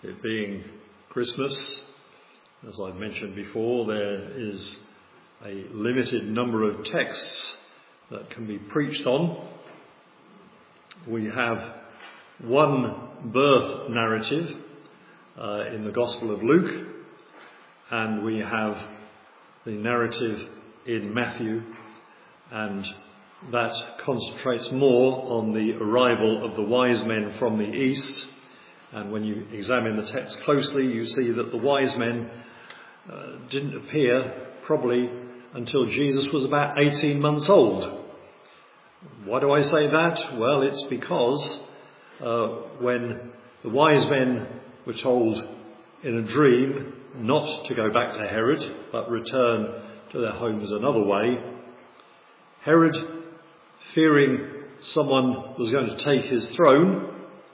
It being Christmas, as I've mentioned before, there is a limited number of texts that can be preached on. We have one birth narrative in the Gospel of Luke, and we have the narrative in Matthew, and that concentrates more on the arrival of the wise men from the east. And when you examine the text closely, you see that the wise men didn't appear probably until Jesus was about 18 months old. Why do I say that? Well, it's because when the wise men were told in a dream not to go back to Herod, but return to their homes another way, Herod, fearing someone was going to take his throne,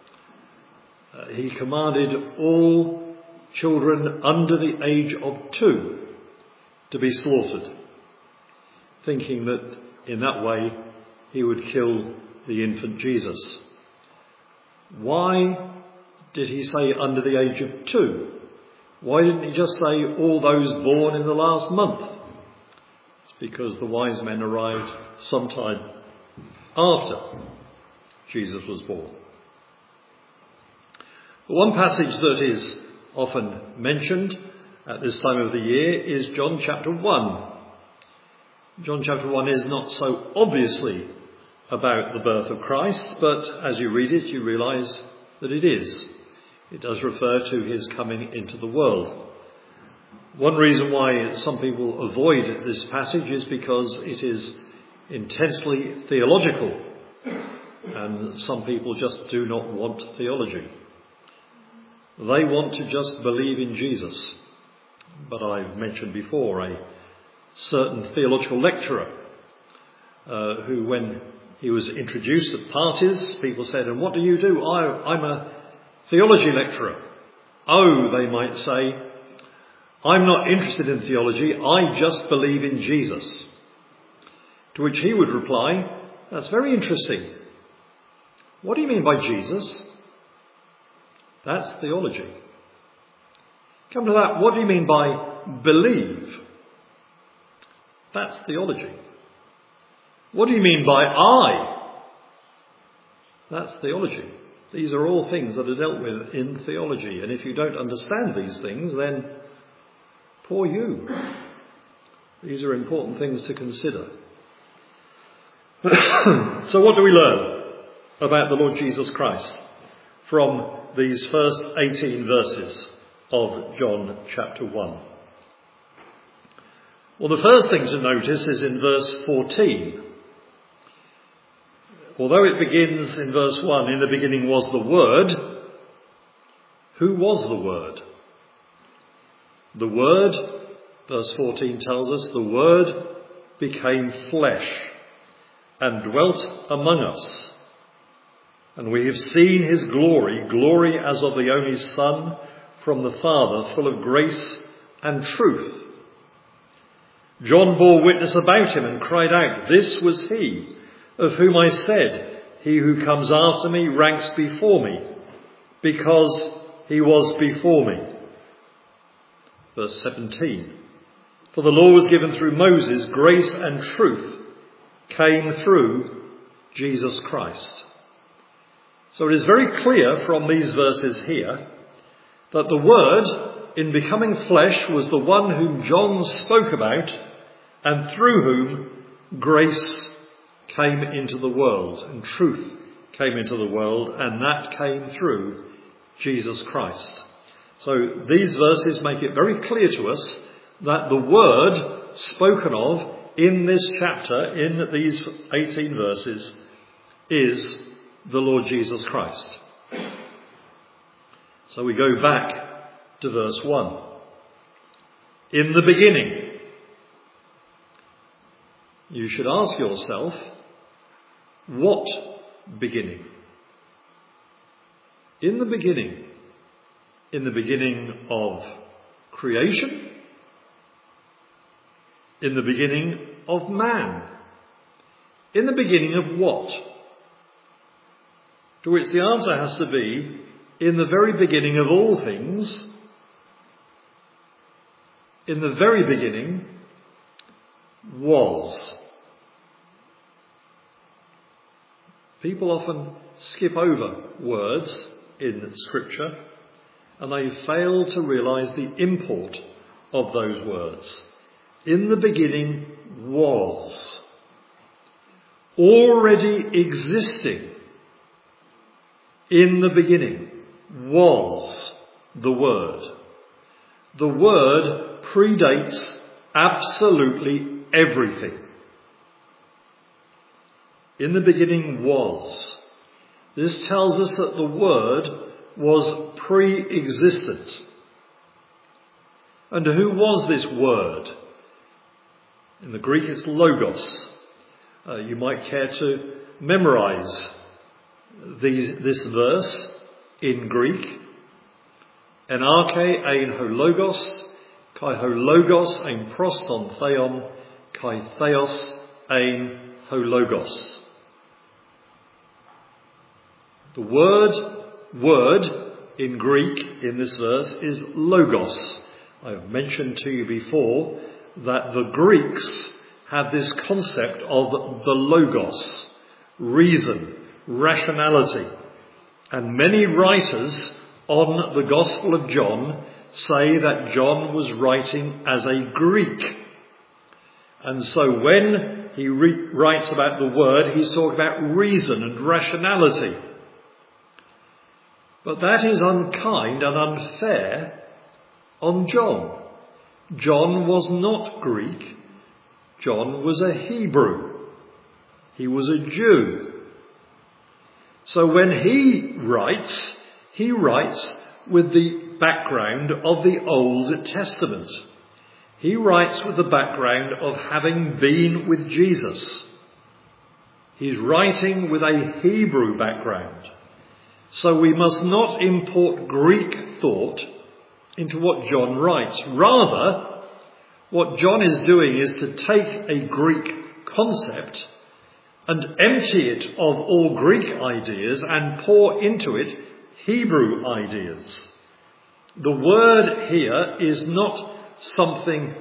he commanded all children under the age of 2 to be slaughtered, thinking that in that way he would kill the infant Jesus. Why did he say under the age of 2? Why didn't he just say all those born in the last month? It's because the wise men arrived sometime after Jesus was born. The one passage that is often mentioned at this time of the year is John chapter 1. John chapter 1 is not so obviously about the birth of Christ, but as you read it, you realise that it is. It does refer to his coming into the world. One reason why some people avoid this passage is because it is intensely theological, and some people just do not want theology. They want to just believe in Jesus. But I've mentioned before a certain theological lecturer who, when he was introduced at parties, people said, "And what do you do?" I'm a theology lecturer." "Oh," they might say, "I'm not interested in theology, I just believe in Jesus." To which he would reply, "That's very interesting. What do you mean by Jesus?" That's theology. Come to that, what do you mean by believe? That's theology. What do you mean by I? That's theology. These are all things that are dealt with in theology. And if you don't understand these things, then poor you. These are important things to consider. So what do we learn about the Lord Jesus Christ from these first 18 verses of John chapter 1? Well, the first thing to notice is in verse 14. Although it begins in verse 1, "In the beginning was the Word," who was the Word? The Word, verse 14 tells us, the Word became flesh and dwelt among us. And we have seen his glory, glory as of the only Son from the Father, full of grace and truth. John bore witness about him and cried out, "This was he of whom I said, he who comes after me ranks before me, because he was before me." Verse 17, "For the law was given through Moses, grace and truth came through Jesus Christ." So it is very clear from these verses here that the Word, in becoming flesh, was the one whom John spoke about and through whom grace came into the world and truth came into the world, and that came through Jesus Christ. So these verses make it very clear to us that the Word spoken of in this chapter, in these 18 verses, is the Lord Jesus Christ. So we go back to verse 1. In the beginning. You should ask yourself, what beginning? In the beginning. In the beginning of creation? In the beginning of man? In the beginning of what? To which the answer has to be, in the very beginning of all things, in the very beginning was. People often skip over words in Scripture and they fail to realise the import of those words. In the beginning was. Already existing. In the beginning was the Word. The Word predates absolutely everything. In the beginning was. This tells us that the Word was pre-existent. And who was this Word? In the Greek it's logos. You might care to memorise this verse in Greek. Enarche ein ho logos, kai ho logos ein proston theon, kai theos ein ho logos. The word in Greek in this verse is logos. I've mentioned to you before that the Greeks had this concept of the logos, reason, rationality. And many writers on the Gospel of John say that John was writing as a Greek. And so when he writes about the Word, he's talking about reason and rationality. But that is unkind and unfair on John. John was not Greek. John was a Hebrew. He was a Jew. So when he writes with the background of the Old Testament. He writes with the background of having been with Jesus. He's writing with a Hebrew background. So we must not import Greek thought into what John writes. Rather, what John is doing is to take a Greek concept and empty it of all Greek ideas and pour into it Hebrew ideas. The word here is not something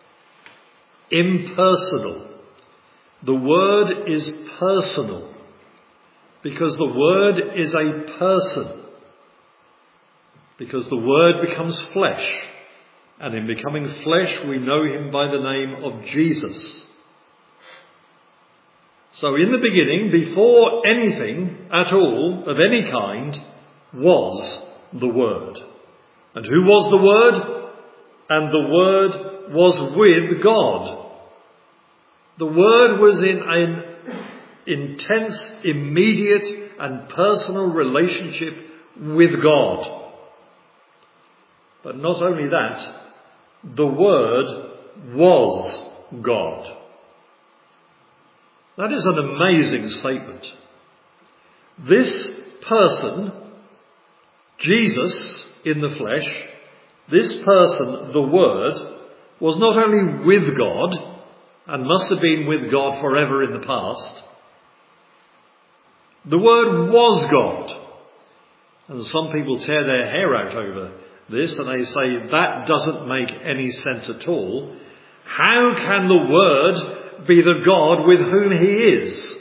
impersonal. The word is personal because the word is a person. Because the word becomes flesh. And in becoming flesh, we know him by the name of Jesus. So in the beginning, before anything at all of any kind, was the Word. And who was the Word? And the Word was with God. The Word was in an intense, immediate and personal relationship with God. But not only that, the Word was God. That is an amazing statement. This person, Jesus in the flesh, this person, the Word, was not only with God, and must have been with God forever in the past. The Word was God. And some people tear their hair out over this, and they say that doesn't make any sense at all. How can the Word be the God with whom he is?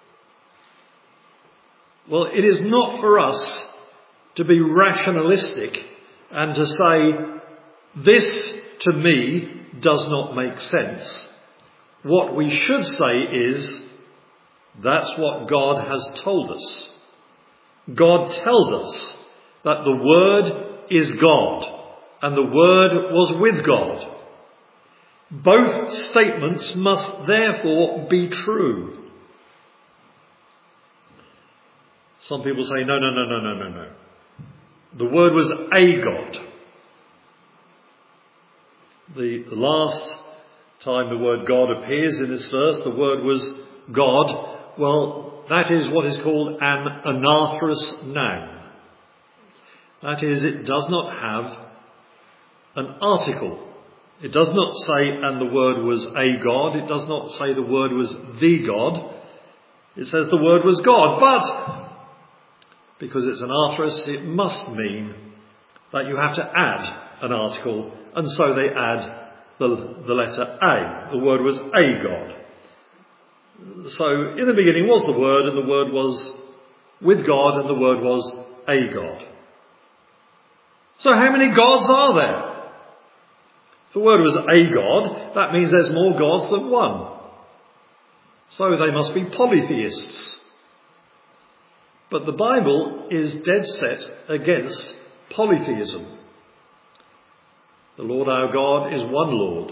Well, it is not for us to be rationalistic and to say, this to me does not make sense. What we should say is, that's what God has told us. God tells us that the Word is God, and the Word was with God. Both statements must therefore be true. Some people say, no. The Word was a God. The last time the word God appears in this verse, the word was God. Well, that is what is called an anatherous noun. That is, it does not have an article. It does not say, and the word was a God. It does not say the word was the God. It says the word was God. But because it's an arterist, it must mean that you have to add an article, and so they add the letter A. The word was a God. So in the beginning was the Word, and the Word was with God, and the Word was a God. So how many gods are there? If the Word was a God, that means there's more gods than one. So they must be polytheists. But the Bible is dead set against polytheism. The Lord our God is one Lord.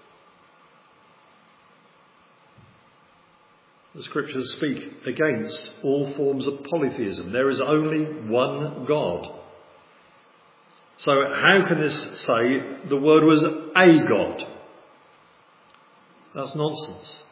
The Scriptures speak against all forms of polytheism. There is only one God. So how can this say the Word was a God? That's nonsense.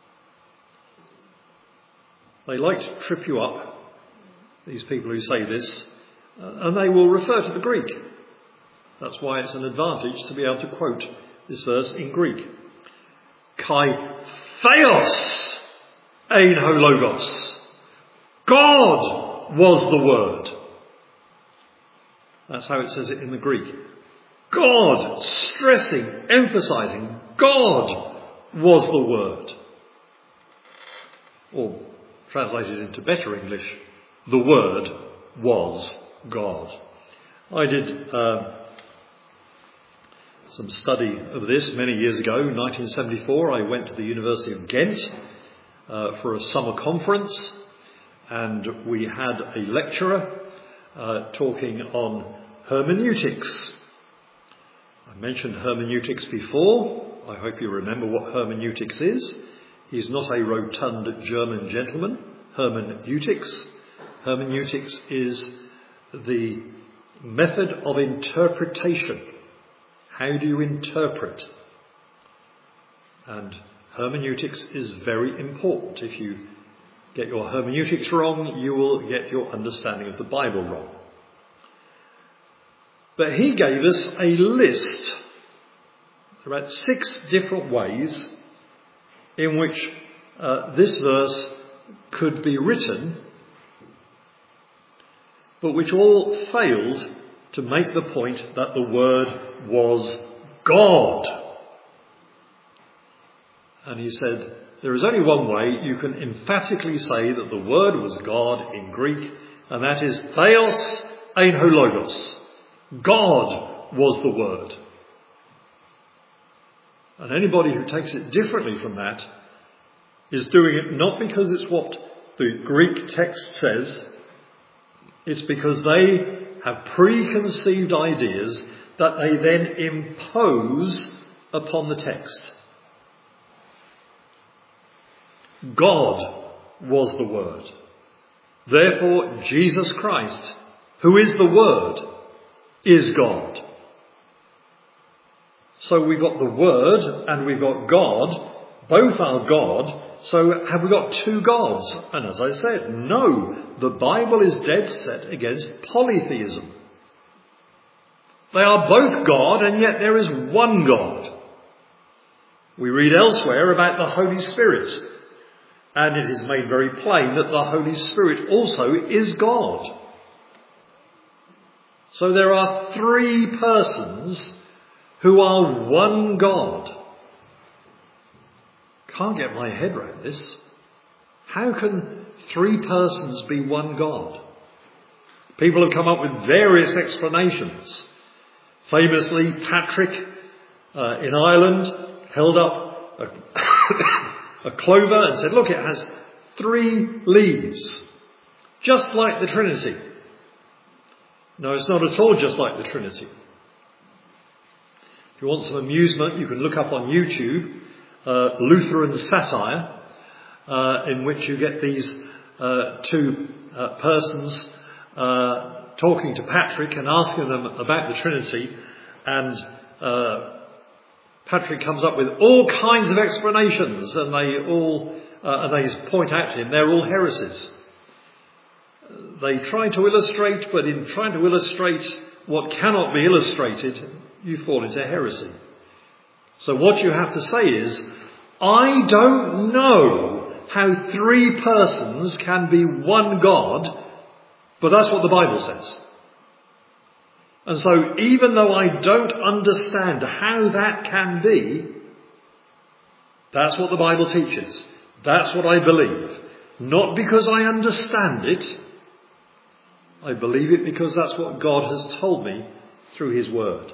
They like to trip you up, these people who say this, and they will refer to the Greek. That's why it's an advantage to be able to quote this verse in Greek. Kai theos ein ho logos. God was the Word. That's how it says it in the Greek. God, stressing, emphasizing, God was the Word. Or translated into better English, the Word was God. I did some study of this many years ago. In 1974, I went to the University of Ghent for a summer conference, and we had a lecturer talking on hermeneutics. I mentioned hermeneutics before. I hope you remember what hermeneutics is. He's not a rotund German gentleman. Hermeneutics is the method of interpretation. How do you interpret? And hermeneutics is very important. If you get your hermeneutics wrong, you will get your understanding of the Bible wrong. But he gave us a list, about 6 different ways in which this verse could be written, but which all failed to make the point that the Word was God. And he said, there is only one way you can emphatically say that the Word was God in Greek, and that is theos ein ho logos. God was the Word. And anybody who takes it differently from that is doing it not because it's what the Greek text says, it's because they have preconceived ideas that they then impose upon the text. God was the Word. Therefore, Jesus Christ, who is the Word, is God. So we've got the Word and we've got God. Both are God. So have we got 2 gods? And as I said, no. The Bible is dead set against polytheism. They are both God, and yet there is one God. We read elsewhere about the Holy Spirit, and it is made very plain that the Holy Spirit also is God. So there are 3 persons who are one God. Can't get my head around this. How can 3 persons be one God? People have come up with various explanations. Famously, Patrick in Ireland held up a clover and said, look, it has 3 leaves, just like the Trinity. No, it's not at all just like the Trinity. If you want some amusement, you can look up on YouTube Lutheran satire, in which you get these 2 persons talking to Patrick and asking them about the Trinity, and Patrick comes up with all kinds of explanations, and they point out to him they're all heresies. They try to illustrate, but in trying to illustrate what cannot be illustrated, you fall into heresy. So what you have to say is, I don't know how 3 persons can be one God But that's what the Bible says. And so even though I don't understand how that can be, that's what the Bible teaches. That's what I believe. Not because I understand it. I believe it because that's what God has told me through his word.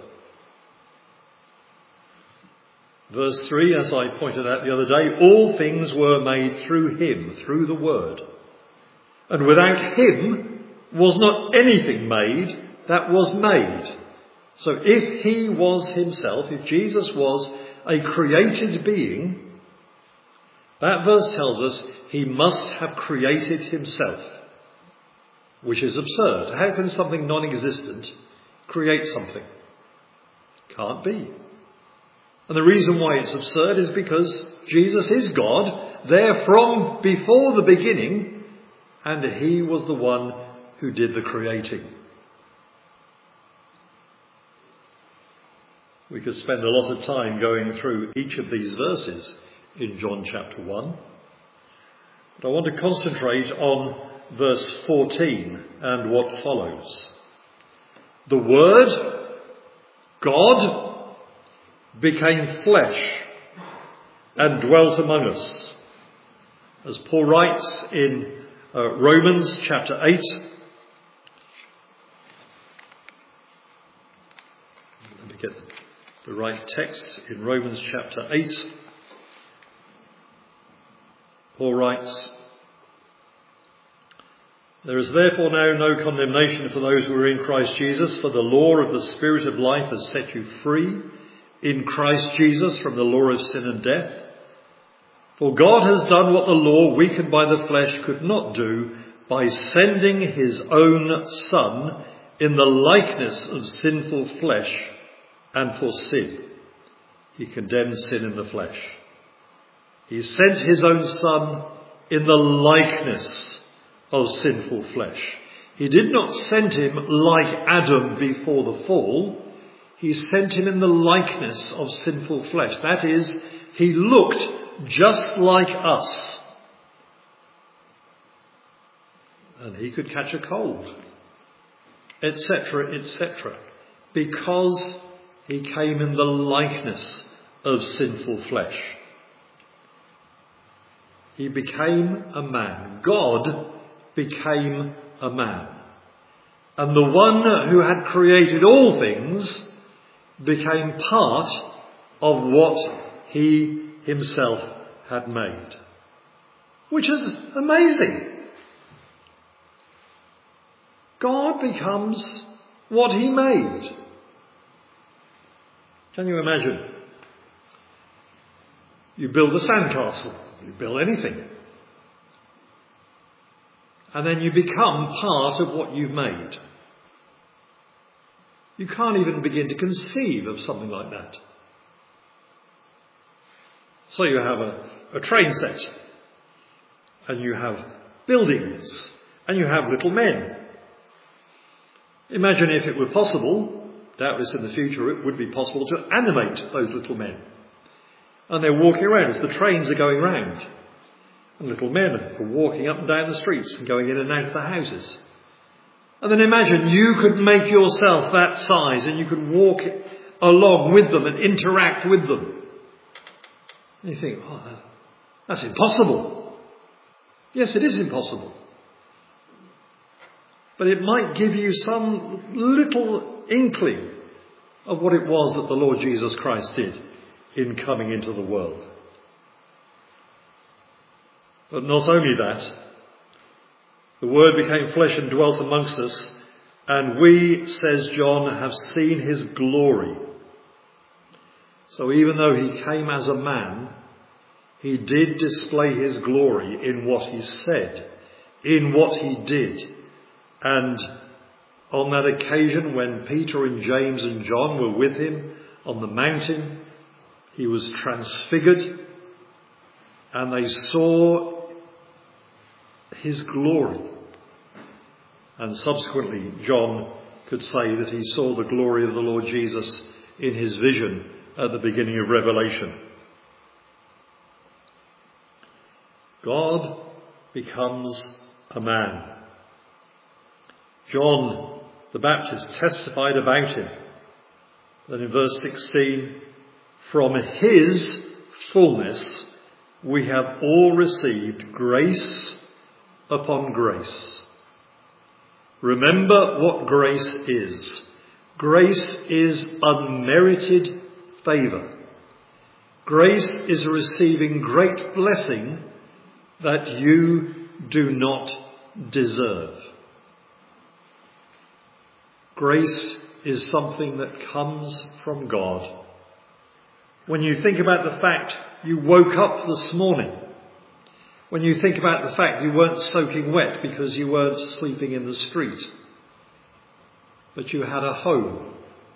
Verse 3, as I pointed out the other day, all things were made through him, through the word. And without him was not anything made that was made. So if he was himself, if Jesus was a created being, that verse tells us he must have created himself, which is absurd. How can something non-existent create something? Can't be. And the reason why it's absurd is because Jesus is God, there from before the beginning, and he was the one who did the creating. We could spend a lot of time going through each of these verses in John chapter 1. But I want to concentrate on verse 14 and what follows. The Word, God, became flesh and dwelt among us. As Paul writes in Romans chapter 8, let me get the right text, in Romans chapter 8, Paul writes, there is therefore now no condemnation for those who are in Christ Jesus, for the law of the Spirit of life has set you free in Christ Jesus from the law of sin and death. For God has done what the law, weakened by the flesh, could not do by sending his own Son in the likeness of sinful flesh, and for sin. He condemned sin in the flesh. He sent his own Son in the likeness of sinful flesh. He did not send him like Adam before the fall. He sent him in the likeness of sinful flesh. That is, he looked just like us. And he could catch a cold, etc., etc., because he came in the likeness of sinful flesh. He became a man. God became a man. And the one who had created all things became part of what he himself had made. Which is amazing. God becomes what he made. Can you imagine? You build a sandcastle, you build anything. And then you become part of what you've made. You can't even begin to conceive of something like that. So you have a train set, and you have buildings, and you have little men. Imagine if it were possible, doubtless in the future it would be possible to animate those little men. And they're walking around as the trains are going round. And little men are walking up and down the streets and going in and out of the houses. And then imagine you could make yourself that size and you could walk along with them and interact with them. And you think, oh, that's impossible. Yes, it is impossible. But it might give you some little inkling of what it was that the Lord Jesus Christ did in coming into the world. But not only that, the Word became flesh and dwelt amongst us, and we, says John, have seen his glory. So even though he came as a man, he did display his glory in what he said, in what he did. And on that occasion when Peter and James and John were with him on the mountain, he was transfigured and they saw his glory. And subsequently, John could say that he saw the glory of the Lord Jesus in his vision at the beginning of Revelation. God becomes a man. John the Baptist testified about him. Then in verse 16, from his fullness we have all received grace upon grace. Remember what grace is. Grace is unmerited favour. Grace is receiving great blessing that you do not deserve. Grace is something that comes from God. When you think about the fact you woke up this morning, when you think about the fact you weren't soaking wet because you weren't sleeping in the street, but you had a home,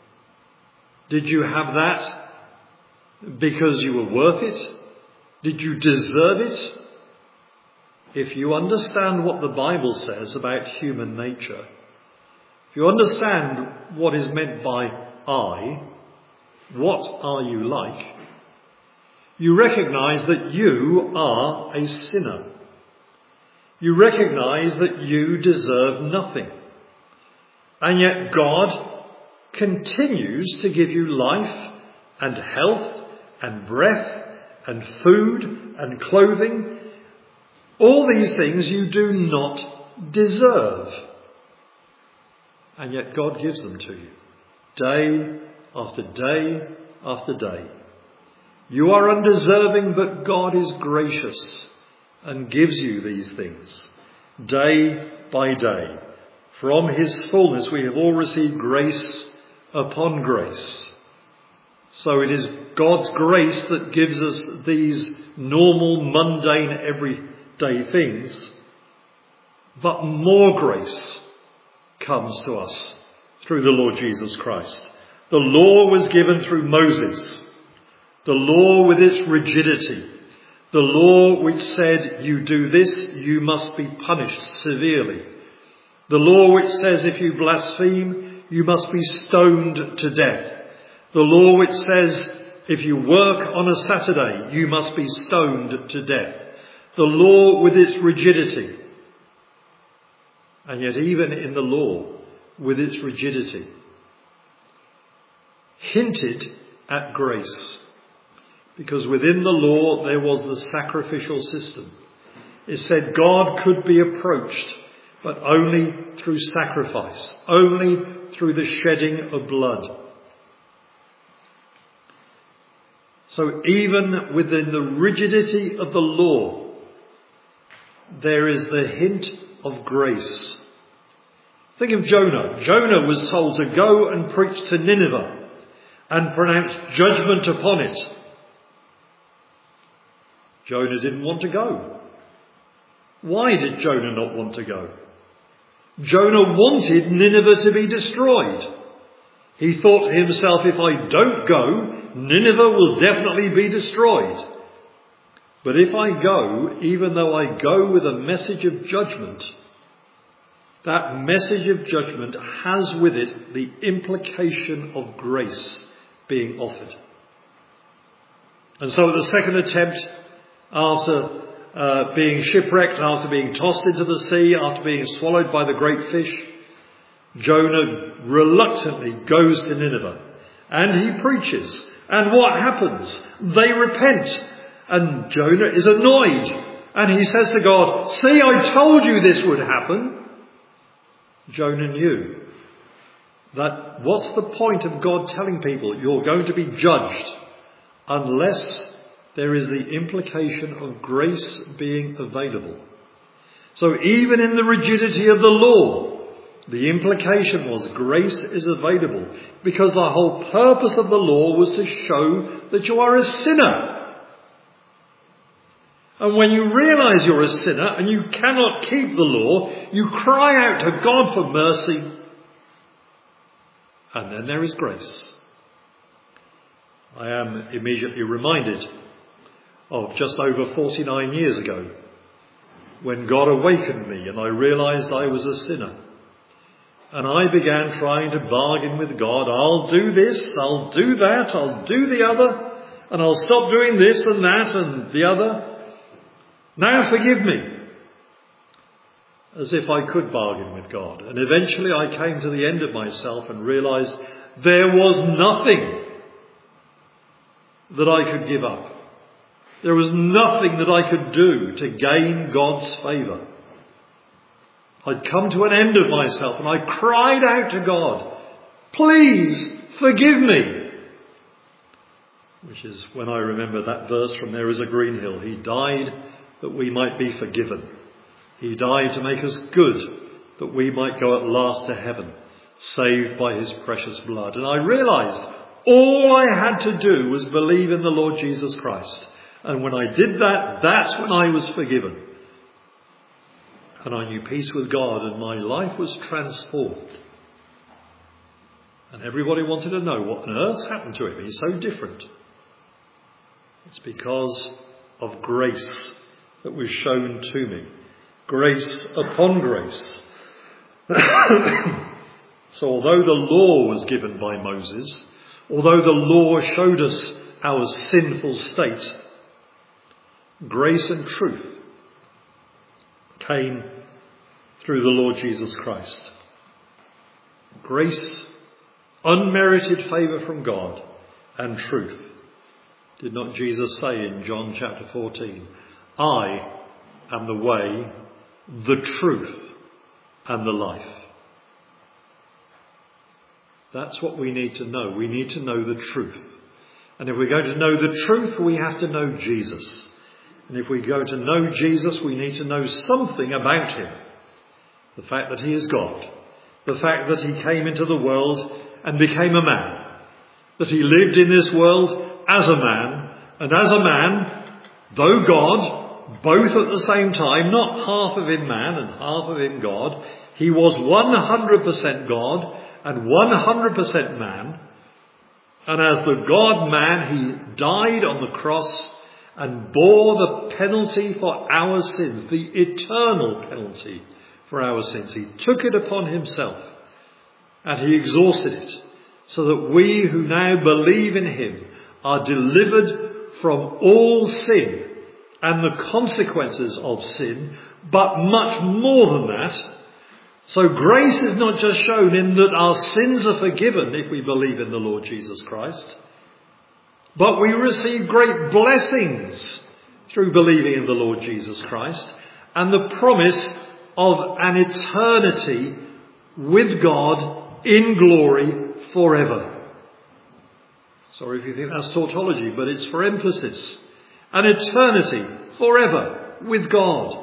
did you have that because you were worth it? Did you deserve it? If you understand what the Bible says about human nature, if you understand what is meant by I, what are you like? You recognise that you are a sinner. You recognise that you deserve nothing. And yet God continues to give you life and health and breath and food and clothing. All these things you do not deserve. And yet God gives them to you, day after day after day. You are undeserving, but God is gracious and gives you these things, day by day. From his fullness we have all received grace upon grace. So it is God's grace that gives us these normal, mundane, everyday things. But more grace comes to us through the Lord Jesus Christ. The law was given through Moses. The law with its rigidity. The law which said, you do this, you must be punished severely. The law which says if you blaspheme, you must be stoned to death. The law which says if you work on a Saturday, you must be stoned to death. The law with its rigidity. And yet even in the law, with its rigidity, hinted at grace. Because within the law there was the sacrificial system. It said God could be approached, but only through sacrifice, only through the shedding of blood. So even within the rigidity of the law, there is the hint of grace. Think of Jonah. Jonah was told to go and preach to Nineveh and pronounce judgment upon it. Jonah didn't want to go. Why did Jonah not want to go? Jonah wanted Nineveh to be destroyed. He thought to himself, if I don't go, Nineveh will definitely be destroyed. But if I go, even though I go with a message of judgment, that message of judgment has with it the implication of grace being offered. And so at the second attempt, after being shipwrecked, after being tossed into the sea, after being swallowed by the great fish, Jonah reluctantly goes to Nineveh and he preaches. And what happens? They repent. And Jonah is annoyed. And he says to God, see, I told you this would happen. Jonah knew that what's the point of God telling people you're going to be judged unless there is the implication of grace being available. So even in the rigidity of the law, the implication was grace is available, because the whole purpose of the law was to show that you are a sinner. And when you realise you're a sinner and you cannot keep the law, you cry out to God for mercy. And then there is grace. I am immediately reminded of just over 49 years ago when God awakened me and I realised I was a sinner. And I began trying to bargain with God. I'll do this, I'll do that, I'll do the other, and I'll stop doing this and that and the other. Now forgive me. as if I could bargain with God. And eventually I came to the end of myself and realised there was nothing that I could give up. There was nothing that I could do to gain God's favour. I'd come to an end of myself and I cried out to God, "Please forgive me." Which is when I remember that verse from There Is a Green Hill. He died that we might be forgiven. He died to make us good, that we might go at last to heaven, saved by his precious blood. And I realised all I had to do was believe in the Lord Jesus Christ. And when I did that, that's when I was forgiven. And I knew peace with God, and my life was transformed. And everybody wanted to know what on earth's happened to him. He's so different. It's because of grace that was shown to me. Grace upon grace. So although the law was given by Moses, although the law showed us our sinful state, grace and truth came through the Lord Jesus Christ. Grace, unmerited favour from God, and truth. Did not Jesus say in John chapter 14, "I am the way, the truth, and the life"? That's what we need to know. We need to know the truth. And if we're going to know the truth, we have to know Jesus. And if we go to know Jesus, we need to know something about him. The fact that he is God. The fact that he came into the world and became a man. That he lived in this world as a man. And as a man, though God, both at the same time, not half of him man and half of him God, he was 100% God and 100% man. And as the God-man, he died on the cross and bore the penalty for our sins, the eternal penalty for our sins. He took it upon himself and he exhausted it so that we who now believe in him are delivered from all sin and the consequences of sin, but much more than that. So grace is not just shown in that our sins are forgiven if we believe in the Lord Jesus Christ, but we receive great blessings through believing in the Lord Jesus Christ and the promise of an eternity with God in glory forever. Sorry if you think that's tautology, but it's for emphasis. An eternity forever with God.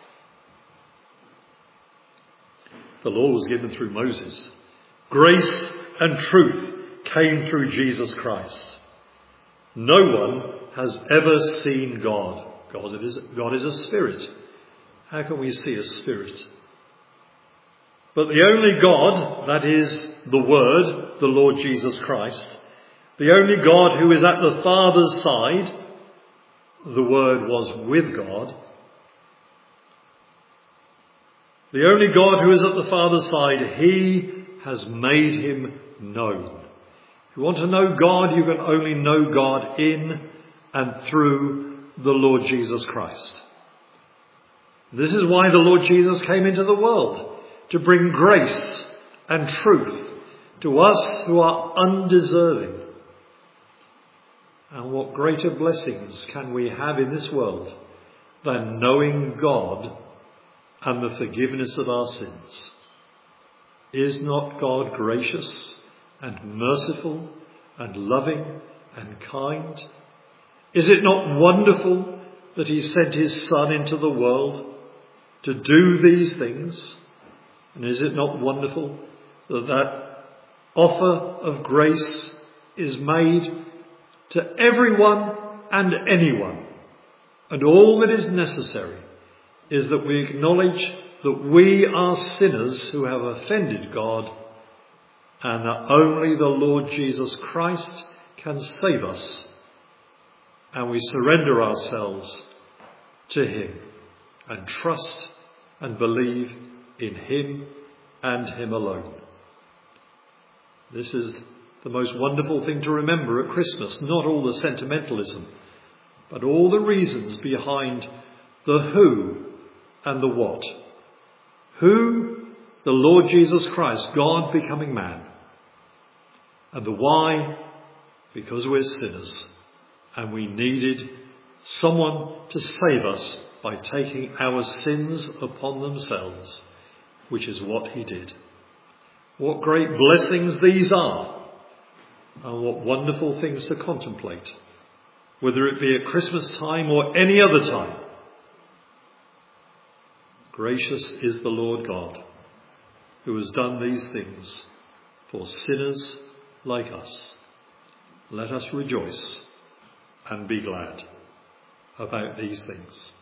The law was given through Moses. Grace and truth came through Jesus Christ. No one has ever seen God. God is a spirit. How can we see a spirit? But the only God, that is the Word, the Lord Jesus Christ, the only God who is at the Father's side, the Word was with God. The only God who is at the Father's side, he has made him known. If you want to know God, you can only know God in and through the Lord Jesus Christ. This is why the Lord Jesus came into the world, to bring grace and truth to us who are undeserving. And what greater blessings can we have in this world than knowing God and the forgiveness of our sins? Is not God gracious and merciful and loving and kind? Is it not wonderful that he sent his Son into the world to do these things? And is it not wonderful that that offer of grace is made to everyone and anyone? And all that is necessary is that we acknowledge that we are sinners who have offended God, and that only the Lord Jesus Christ can save us, and we surrender ourselves to him and trust and believe in him and him alone. This is the most wonderful thing to remember at Christmas, not all the sentimentalism, but all the reasons behind the who and the what. Who? The Lord Jesus Christ, God becoming man. And the why? Because we're sinners and we needed someone to save us by taking our sins upon themselves, which is what he did. What great blessings these are, and what wonderful things to contemplate, whether it be at Christmas time or any other time. Gracious is the Lord God, who has done these things for sinners like us. Let us rejoice and be glad about these things.